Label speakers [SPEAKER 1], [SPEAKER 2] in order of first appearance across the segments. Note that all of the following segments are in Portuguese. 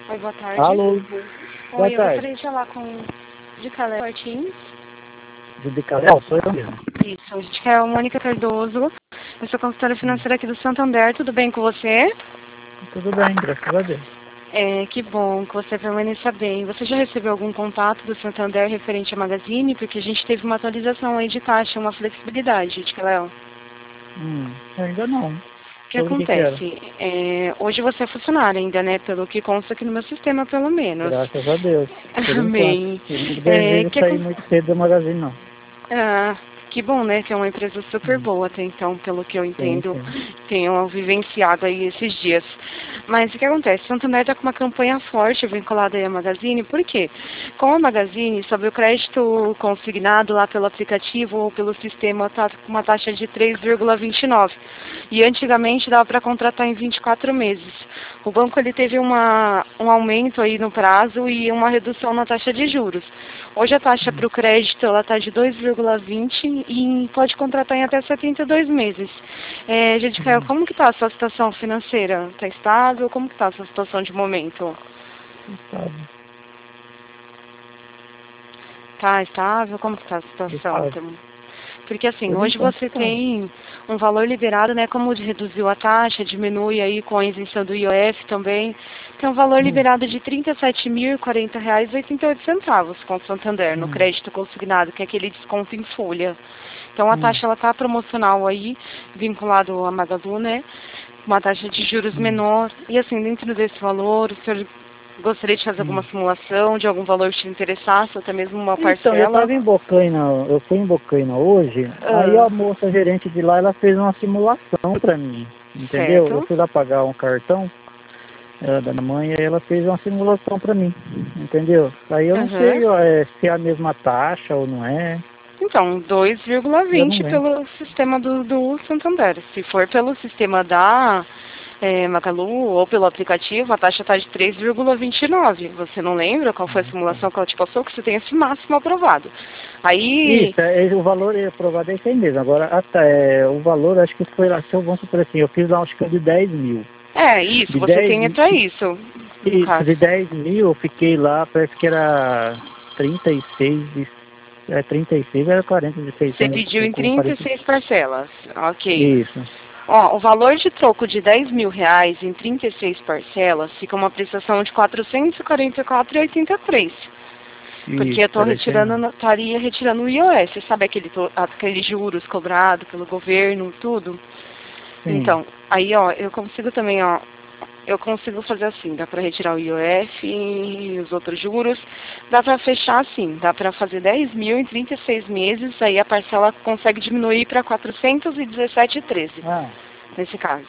[SPEAKER 1] Oi, boa tarde.
[SPEAKER 2] Alô, boa
[SPEAKER 1] Oi, eu
[SPEAKER 2] tarde.
[SPEAKER 1] gostaria de falar com de Calé Martins.
[SPEAKER 2] De Calel, sou eu mesmo.
[SPEAKER 1] Isso, a gente quer a Mônica Cardoso. Eu sou consultora financeira aqui do Santander. Tudo bem com você?
[SPEAKER 2] Tudo bem, graças a Deus.
[SPEAKER 1] Que bom que você permaneça bem. Você já recebeu algum contato do Santander referente à Magazine? Porque a gente teve uma atualização aí de taxa, uma flexibilidade, de Calé.
[SPEAKER 2] Ainda não.
[SPEAKER 1] O que
[SPEAKER 2] Sobre o que era?
[SPEAKER 1] acontece? Hoje você é funcionário ainda, né? Pelo que consta aqui no meu sistema, pelo menos.
[SPEAKER 2] Graças a Deus. Por
[SPEAKER 1] Amém.
[SPEAKER 2] enquanto. Eu não desejo sair muito cedo do magazine, não.
[SPEAKER 1] Ah, que bom, né? Que é uma empresa super boa até então, pelo que eu
[SPEAKER 2] Sim,
[SPEAKER 1] entendo,
[SPEAKER 2] sim.
[SPEAKER 1] tenho vivenciado aí esses dias. Mas o que acontece? Santander está com uma campanha forte vinculada aí à Magazine, por quê? Com a Magazine, sobre o crédito consignado lá pelo aplicativo ou pelo sistema, está com uma taxa de 3,29. E antigamente dava para contratar em 24 meses. O banco ele teve um aumento aí no prazo e uma redução na taxa de juros. Hoje a taxa para o crédito ela está de 2,20 e pode contratar em até 72 meses. Jadicael, como que está a sua situação financeira? Está estável? Como que está a sua situação de momento?
[SPEAKER 2] Estável.
[SPEAKER 1] Está estável? Como que está a situação?
[SPEAKER 2] Estável.
[SPEAKER 1] Porque assim,
[SPEAKER 2] Por
[SPEAKER 1] hoje
[SPEAKER 2] enquanto,
[SPEAKER 1] você
[SPEAKER 2] tá.
[SPEAKER 1] tem um valor liberado, né? Como reduziu a taxa, diminui aí com a isenção do IOF também. Tem um valor liberado de R$ 37.040,88 com o Santander, no crédito consignado, que é aquele desconto em folha. Então a taxa ela está promocional aí, vinculado à Magalu, né? Uma taxa de juros menor. E assim, dentro desse valor, o senhor gostaria de fazer alguma simulação de algum valor que te interessasse, ou até mesmo uma
[SPEAKER 2] Então, eu
[SPEAKER 1] parcela?
[SPEAKER 2] estava em Bocaina, eu fui em Bocaina hoje, aí a moça gerente de lá, ela fez uma simulação para mim, entendeu? Eu
[SPEAKER 1] Certo.
[SPEAKER 2] fui lá pagar um cartão da minha mãe e ela fez uma simulação para mim, entendeu? Aí eu não sei se é a mesma taxa ou não é,
[SPEAKER 1] Então,
[SPEAKER 2] eu não
[SPEAKER 1] 2,20
[SPEAKER 2] lembro.
[SPEAKER 1] pelo sistema do Santander. Se for pelo sistema da Magalu ou pelo aplicativo, a taxa está de 3,29. Você não lembra qual foi a simulação que ela te passou? Que você tem esse máximo aprovado. Aí...
[SPEAKER 2] Isso, o valor aprovado é esse aí mesmo. Agora, o valor, acho que foi lá, se eu vou supor assim, eu fiz lá acho que de 10 mil.
[SPEAKER 1] Isso,
[SPEAKER 2] De
[SPEAKER 1] você
[SPEAKER 2] 10
[SPEAKER 1] tem para isso, no
[SPEAKER 2] Isso,
[SPEAKER 1] caso.
[SPEAKER 2] de 10 mil eu fiquei lá, parece que era 36, 36 era 40 de
[SPEAKER 1] Você
[SPEAKER 2] 600
[SPEAKER 1] pediu em
[SPEAKER 2] com 40.
[SPEAKER 1] 36 parcelas. Ok.
[SPEAKER 2] Isso.
[SPEAKER 1] Ó, o valor de troco de R$ 10.000 em 36 parcelas fica uma prestação de R$ 444,83. Porque eu
[SPEAKER 2] Isso,
[SPEAKER 1] tô
[SPEAKER 2] era isso aí mesmo.
[SPEAKER 1] estaria retirando o IOS, sabe aqueles juros cobrados pelo governo, tudo?
[SPEAKER 2] Sim.
[SPEAKER 1] Então, aí ó, eu consigo também, ó, eu consigo fazer assim, dá para retirar o IOF e os outros juros, dá para fechar assim, dá para fazer 10 mil em 36 meses, aí a parcela consegue diminuir para 417,13, nesse caso.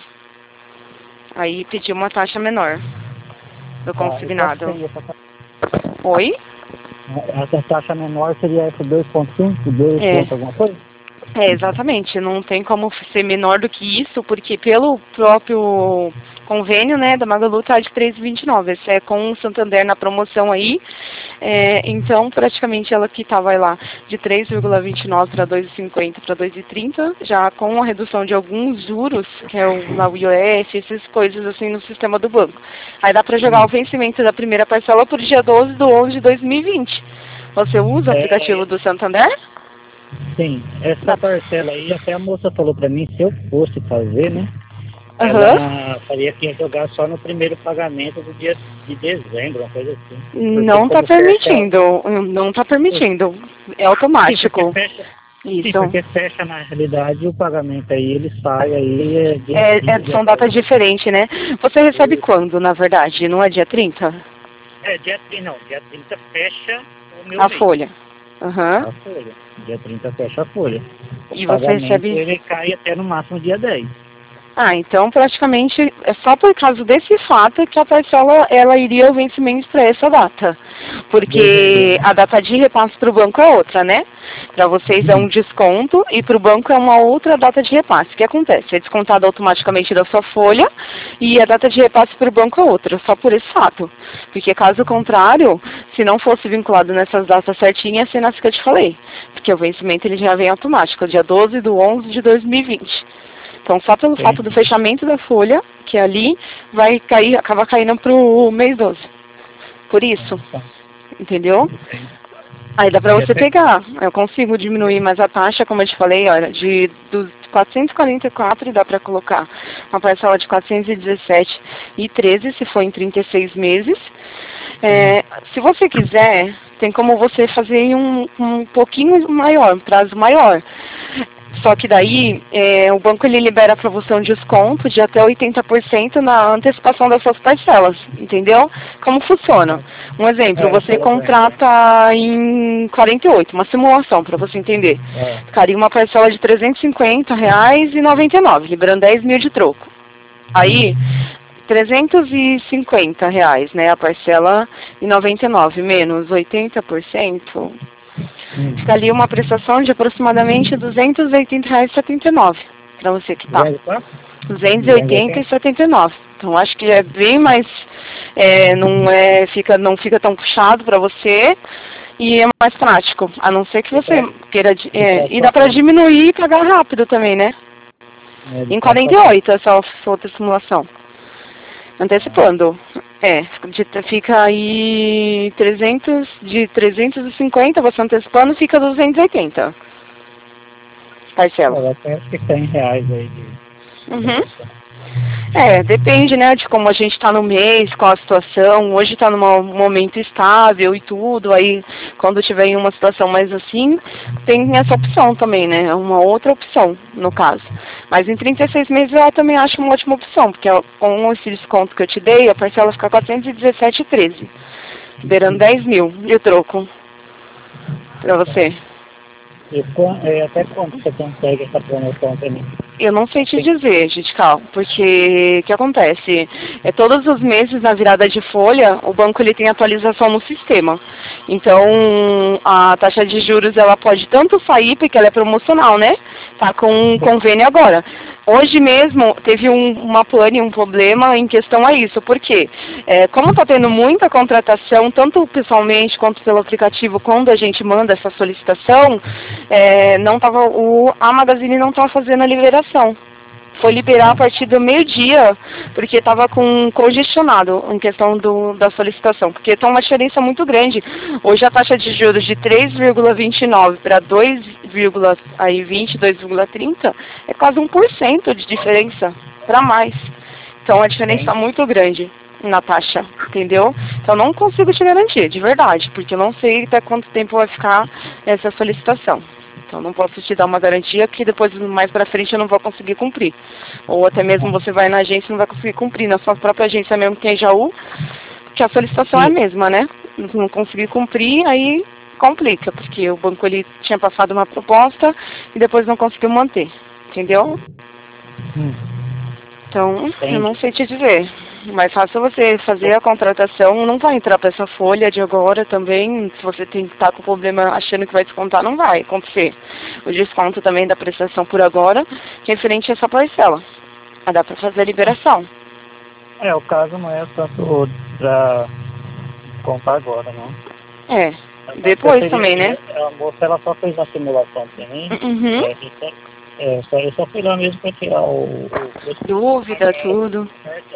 [SPEAKER 1] Aí pedir uma taxa menor do
[SPEAKER 2] Tá, e quanto
[SPEAKER 1] consignado.
[SPEAKER 2] seria essa taxa?
[SPEAKER 1] Oi?
[SPEAKER 2] Essa taxa menor seria essa 2,5, 2
[SPEAKER 1] É.
[SPEAKER 2] ponto alguma coisa?
[SPEAKER 1] Exatamente. Não tem como ser menor do que isso, porque pelo próprio convênio, né, da Magalu tá de 3,29. Esse é com o Santander na promoção aí. Então, praticamente ela que estava lá de 3,29 para 2,50 para 2,30, já com a redução de alguns juros, que é o IOF, essas coisas assim no sistema do banco. Aí dá para jogar o vencimento da primeira parcela por dia 12/11 de 2020. Você usa o aplicativo do Santander?
[SPEAKER 2] Sim, essa parcela aí, até a moça falou pra mim, se eu fosse fazer, né?
[SPEAKER 1] Aham.
[SPEAKER 2] Ela faria que ia jogar só no primeiro pagamento do dia de dezembro, uma coisa assim. Porque
[SPEAKER 1] Não está
[SPEAKER 2] como fecha.
[SPEAKER 1] permitindo, não está permitindo. É
[SPEAKER 2] Sim, porque
[SPEAKER 1] automático.
[SPEAKER 2] fecha. Sim,
[SPEAKER 1] Isso.
[SPEAKER 2] porque fecha na realidade o pagamento aí, ele sai aí dia 30, dia
[SPEAKER 1] São
[SPEAKER 2] 10.
[SPEAKER 1] datas diferentes, né? Você recebe quando, na verdade? Não é dia 30?
[SPEAKER 2] Dia 30 não, dia 30 fecha o meu
[SPEAKER 1] A
[SPEAKER 2] mês.
[SPEAKER 1] folha. Aham.
[SPEAKER 2] A folha. Dia 30 fecha a folha. O
[SPEAKER 1] E você
[SPEAKER 2] pagamento
[SPEAKER 1] recebe...
[SPEAKER 2] ele cai até no máximo dia 10.
[SPEAKER 1] Então praticamente é só por causa desse fato que a parcela ela iria ao vencimento para essa data. Porque a data de repasse para o banco é outra, né? Para vocês é um desconto e para o banco é uma outra data de repasse. O que acontece? É descontado automaticamente da sua folha e a data de repasse para o banco é outra, só por esse fato. Porque caso contrário, se não fosse vinculado nessas datas certinhas, é nessa que eu te falei. Porque o vencimento ele já vem automático, dia 12/11 de 2020. Então, só pelo fato do fechamento da folha, que ali vai cair, acaba caindo para o mês 12. Por isso, entendeu? Aí dá para você pegar. Eu consigo diminuir mais a taxa, como eu te falei, olha, dos 444 dá para colocar uma parcela de 417,13 se for em 36 meses. Se você quiser, tem como você fazer em um pouquinho maior, um prazo maior. Só que daí o banco ele libera para você um desconto de até 80% na antecipação das suas parcelas, entendeu? Como funciona? Um exemplo, você contrata em 48, uma simulação para você entender. Ficaria uma parcela de R$ 350,99, liberando 10 mil de troco. Aí, R$ 350, né, a parcela e 99 menos 80%. Fica ali uma prestação de aproximadamente R$ 280,79 para você quitar. R$ 280,79. Então acho que é bem mais, não fica tão puxado para você e é mais prático. A não ser que você queira, e dá para diminuir e pagar rápido também, né? Em 48 essa outra simulação. Antecipando. Fica aí de 350, você antecipando, fica 280. Parcela.
[SPEAKER 2] Acho que R$100 aí.
[SPEAKER 1] Depende, né, de como a gente está no mês, qual a situação. Hoje está num momento estável e tudo, aí quando tiver em uma situação mais assim, tem essa opção também, né, uma outra opção, no caso. Mas em 36 meses eu também acho uma ótima opção, porque com esse desconto que eu te dei, a parcela fica 417,13, liberando 10 mil de troco para você.
[SPEAKER 2] E até quando você consegue essa promoção para mim?
[SPEAKER 1] Eu não sei te dizer, Gidical, porque o que acontece? Todos os meses, na virada de folha, o banco ele tem atualização no sistema. Então, a taxa de juros ela pode tanto sair, porque ela é promocional, né? Tá com um convênio agora. Hoje mesmo teve uma pane, um problema em questão a isso. Por quê? Como está tendo muita contratação, tanto pessoalmente quanto pelo aplicativo, quando a gente manda essa solicitação, a Magazine não estava fazendo a liberação. Foi liberar a partir do meio-dia, porque estava congestionado em questão da solicitação, porque está uma diferença muito grande. Hoje a taxa de juros de 3,29 para 2,20, 2,30 é quase 1% de diferença para mais. Então a diferença é muito grande na taxa, entendeu? Então não consigo te garantir, de verdade, porque eu não sei até quanto tempo vai ficar essa solicitação. Então não posso te dar uma garantia que depois, mais pra frente, eu não vou conseguir cumprir. Ou até mesmo você vai na agência e não vai conseguir cumprir. Na sua própria agência mesmo, que é Jaú, que a solicitação é a mesma, né? Não conseguir cumprir, aí complica, porque o banco ele tinha passado uma proposta e depois não conseguiu manter. Entendeu? Então, eu não sei te dizer. Mais fácil você fazer a contratação, não vai entrar para essa folha de agora também. Se você estar com problema achando que vai descontar, não vai acontecer. O desconto também da prestação por agora, referente a essa parcela. Mas dá para fazer a liberação.
[SPEAKER 2] O caso não é tanto para contar agora, não.
[SPEAKER 1] Depois também, né?
[SPEAKER 2] A moça ela só fez uma simulação para mim. Eu só fui lá mesmo para tirar
[SPEAKER 1] dúvida, tudo.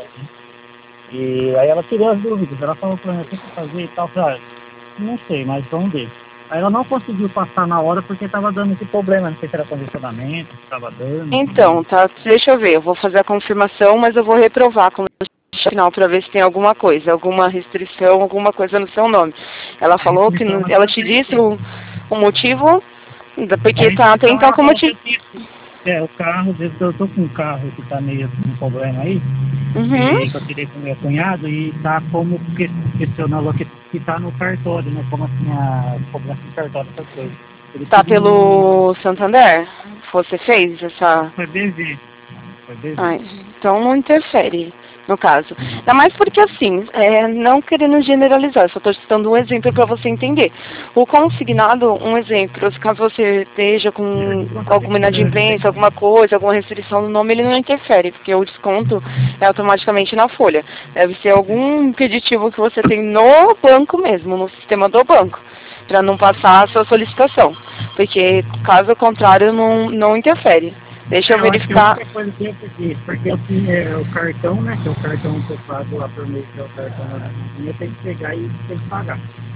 [SPEAKER 2] E aí ela tirou as dúvidas, ela falou para mim o que fazer e tal, eu falei, não sei, mas vamos ver. Aí ela não conseguiu passar na hora porque estava dando esse problema, não sei se era condicionamento, se estava dando.
[SPEAKER 1] Então, deixa eu ver, eu vou fazer a confirmação, mas eu vou reprovar com o final para ver se tem alguma coisa, alguma restrição, alguma coisa no seu nome. Ela falou que ela te disse o motivo, porque tá até então como te...
[SPEAKER 2] O carro, eu tô com um carro que tá meio com um problema aí, que eu tirei com meu cunhado e tá como questionando que tá no cartório, né? Como assim a cobrança do cartório, essas coisas.
[SPEAKER 1] Tá pelo Santander? Você fez essa...
[SPEAKER 2] Foi BV.
[SPEAKER 1] Então não interfere, no caso. Ainda mais porque assim, não querendo generalizar, só estou citando um exemplo para você entender. O consignado, um exemplo, caso você esteja com alguma inadimplência, alguma coisa, alguma restrição no nome, ele não interfere, porque o desconto é automaticamente na folha. Deve ser algum impeditivo que você tem no banco mesmo, no sistema do banco, para não passar a sua solicitação. Porque, caso contrário, não interfere. Deixa eu verificar.
[SPEAKER 2] Porque o cartão, né, que é o cartão que eu pago lá por mês, que é o cartão da minha, tem que pegar e tem que pagar.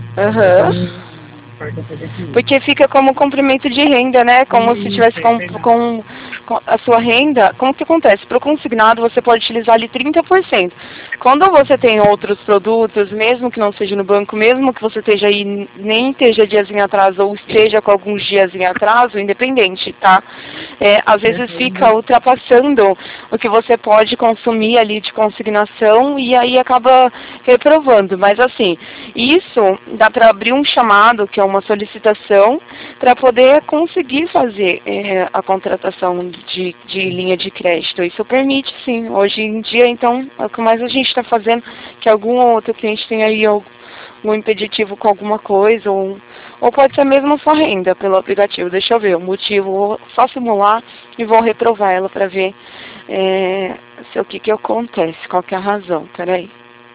[SPEAKER 1] Porque fica como comprimento de renda, né? Como se tivesse com a sua renda. Como que acontece? Para o consignado, você pode utilizar ali 30%. Quando você tem outros produtos, mesmo que não seja no banco, mesmo que você esteja aí, nem esteja dias em atraso ou esteja com alguns dias em atraso, independente, tá? Às vezes fica ultrapassando o que você pode consumir ali de consignação e aí acaba reprovando. Mas assim, isso dá para abrir um chamado, que é uma solicitação, para poder conseguir fazer a contratação de linha de crédito. Isso permite, sim. Hoje em dia, então, é o que mais a gente está fazendo, que algum outro cliente tem aí algum impeditivo com alguma coisa, ou pode ser mesmo sua renda pelo aplicativo. Deixa eu ver o motivo, vou só simular e vou reprovar ela para ver o que acontece, qual que é a razão. Peraí.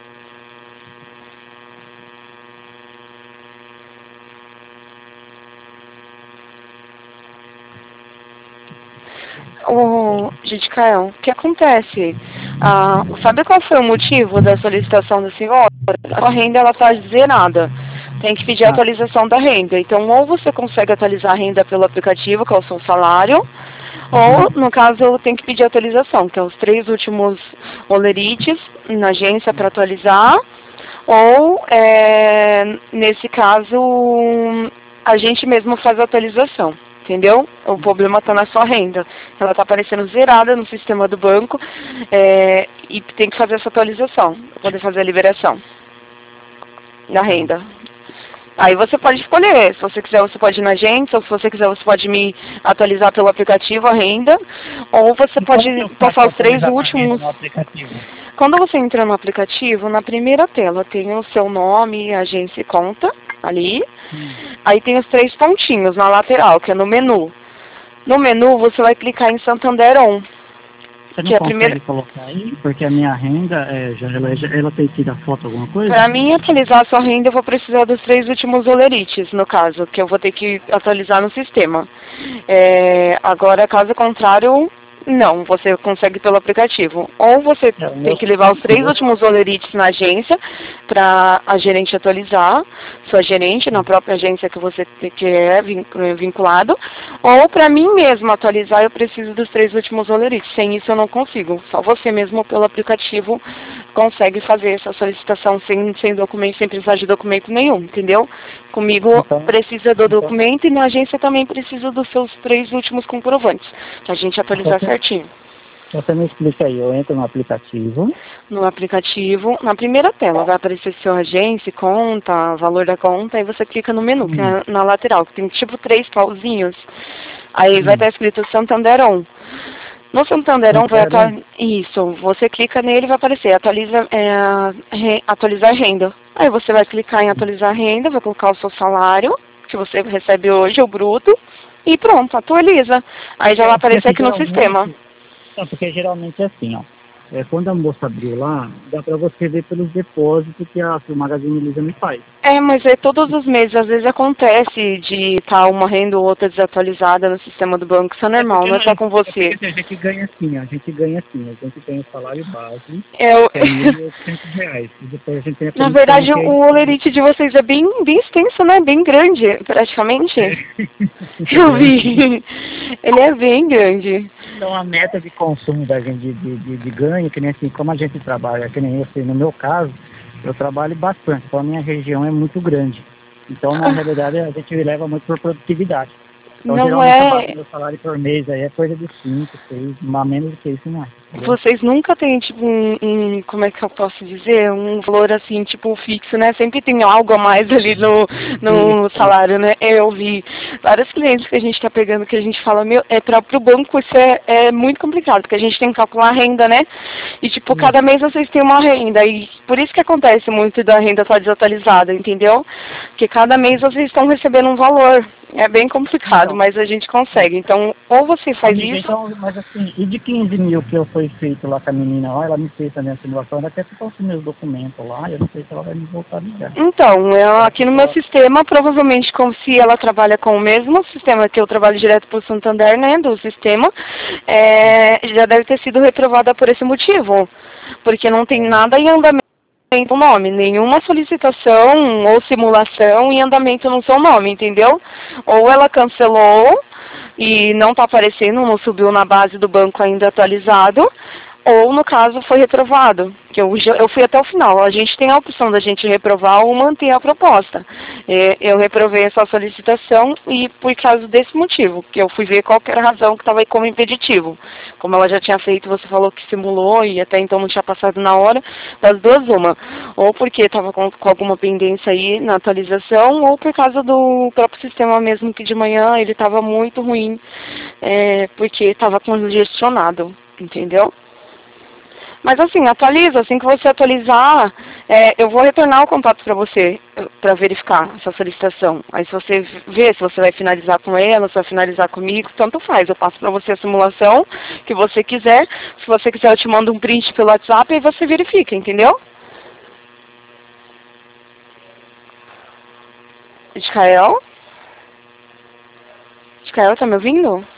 [SPEAKER 1] Gente, Caio, o que acontece? Sabe qual foi o motivo da solicitação da senhora? A renda ela está zerada. Tem que pedir a atualização da renda. Então, ou você consegue atualizar a renda pelo aplicativo, que é o seu salário, ou, no caso, tem que pedir a atualização, que é os 3 últimos olerites na agência para atualizar, ou, nesse caso, a gente mesmo faz a atualização. Entendeu? O problema está na sua renda. Ela está aparecendo zerada no sistema do banco e tem que fazer essa atualização para poder fazer a liberação da renda. Aí você pode escolher. Se você quiser, você pode ir na agência, ou se você quiser, você pode me atualizar pelo aplicativo a renda, ou você pode passar os 3 últimos. Quando você entra no aplicativo, na primeira tela tem o seu nome, agência e conta, ali. Aí tem os 3 pontinhos na lateral, que é no menu. No menu, você vai clicar em Santander On.
[SPEAKER 2] Você não consegue colocar aí? Porque a minha renda, ela tem que dar foto alguma coisa?
[SPEAKER 1] Para mim atualizar a sua renda, eu vou precisar dos 3 últimos olerites, no caso, que eu vou ter que atualizar no sistema. Agora, caso contrário, não, você consegue pelo aplicativo. Ou você tem que levar os 3 últimos olerites na agência para a gerente atualizar, sua gerente, na própria agência que você é vinculado, ou para mim mesmo atualizar, eu preciso dos 3 últimos olerites. Sem isso eu não consigo. Só você mesmo pelo aplicativo consegue fazer essa solicitação sem documento, sem precisar de documento nenhum, entendeu? Comigo precisa do documento e na agência também precisa dos seus 3 últimos comprovantes, para a gente atualizar certinho.
[SPEAKER 2] Você me explica aí, eu entro no aplicativo.
[SPEAKER 1] No aplicativo, na primeira tela, vai aparecer seu agência, conta, valor da conta, aí você clica no menu, que é na lateral, que tem tipo 3 pauzinhos. Aí vai estar escrito Santander On. No Santander On vai estar, isso, você clica nele e vai aparecer atualizar renda. Aí você vai clicar em atualizar renda, vai colocar o seu salário, que você recebe hoje, o bruto, e pronto, atualiza. Aí já vai aparecer aqui no sistema.
[SPEAKER 2] Porque geralmente é assim, ó. Quando a moça abriu lá, dá pra você ver pelos depósitos que o Magazine Luiza me faz.
[SPEAKER 1] Mas todos os meses, às vezes acontece de estar uma renda ou outra desatualizada no sistema do banco, isso é normal, não é só com você.
[SPEAKER 2] A gente ganha assim, a gente tem o salário base, R$1.800. E depois a gente tem
[SPEAKER 1] na verdade, o olerite de vocês é bem extenso, né? Bem grande, praticamente. Eu vi. Ele é bem grande.
[SPEAKER 2] Então a meta de consumo da gente de ganho, que nem assim, como a gente trabalha, que nem eu sei, no meu caso, eu trabalho bastante, então a minha região é muito grande. Então, na realidade, a gente leva muito por produtividade. Então,
[SPEAKER 1] não
[SPEAKER 2] geralmente, meu salário por mês aí é coisa de 5, 6, menos do que isso não é.
[SPEAKER 1] Vocês nunca têm, tipo, como é que eu posso dizer? Um valor, assim, tipo, fixo, né? Sempre tem algo a mais ali no salário, né? Eu vi vários clientes que a gente tá pegando que a gente fala, pro banco isso é muito complicado, porque a gente tem que calcular a renda, né? E, tipo, cada mês vocês têm uma renda, e por isso que acontece muito da renda estar desatualizada, entendeu? Porque cada mês vocês estão recebendo um valor. É bem complicado,
[SPEAKER 2] Então,
[SPEAKER 1] mas a gente consegue. Então, ou você faz isso...
[SPEAKER 2] Então, mas assim, e de 15 mil que eu fui feito lá com a menina lá, ela me fez também a simulação, ela quer que eu consumir os documentos lá, eu não sei se ela vai me voltar a ligar.
[SPEAKER 1] Então,
[SPEAKER 2] Ela
[SPEAKER 1] aqui no meu
[SPEAKER 2] ficou...
[SPEAKER 1] sistema, provavelmente, como se ela trabalha com o mesmo sistema que eu trabalho direto para o Santander, né, do sistema, já deve ter sido reprovada por esse motivo. Porque não tem nada em andamento no nome, nenhuma solicitação ou simulação em andamento no seu nome, entendeu? Ou ela cancelou e não está aparecendo, não subiu na base do banco ainda atualizado, ou no caso foi reprovado, que eu fui até o final. A gente tem a opção da gente reprovar ou manter a proposta. Eu reprovei essa solicitação e por causa desse motivo, que eu fui ver qual que era a razão que estava aí como impeditivo. Como ela já tinha feito, você falou que simulou e até então não tinha passado na hora, das duas uma. Ou porque estava com alguma pendência aí na atualização, ou por causa do próprio sistema mesmo, que de manhã ele estava muito ruim, porque estava congestionado, entendeu? Mas assim, atualiza, assim que você atualizar, eu vou retornar o contato para você, para verificar essa solicitação. Aí se você vê se você vai finalizar com ela, se vai finalizar comigo, tanto faz. Eu passo para você a simulação que você quiser. Se você quiser, eu te mando um print pelo WhatsApp e você verifica, entendeu? Iscael? Iscael, tá me ouvindo?